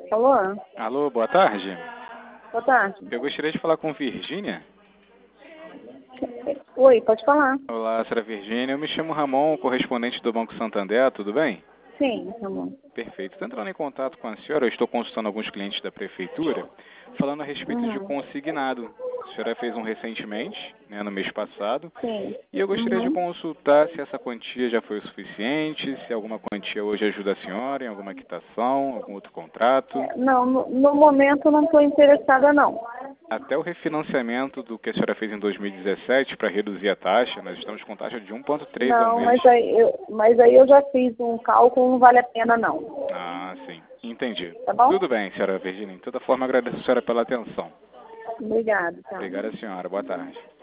Alô? Alô, boa tarde. Boa tarde. Eu gostaria de falar com Virgínia. Oi, pode falar. Olá, senhora Virgínia. Eu me chamo Ramon, correspondente do Banco Santander, tudo bem? Sim, Ramon. Perfeito. Estou entrando em contato com a senhora, eu estou consultando alguns clientes da prefeitura, falando a respeito de consignado. A senhora fez um recentemente, né, no mês passado, Sim. e eu gostaria de consultar se essa quantia já foi o suficiente, se alguma quantia hoje ajuda a senhora em alguma quitação, algum outro contrato. Não, no momento eu não estou interessada, não. Até o refinanciamento do que a senhora fez em 2017 para reduzir a taxa, nós estamos com taxa de 1,3 ao Não, mês. mas aí eu já fiz um cálculo, não vale a pena, não. Ah, sim. Entendi. Tá bom? Tudo bem, senhora Virginia. De toda forma, agradeço a senhora pela atenção. Obrigada, tá. Obrigada, senhora. Boa tarde.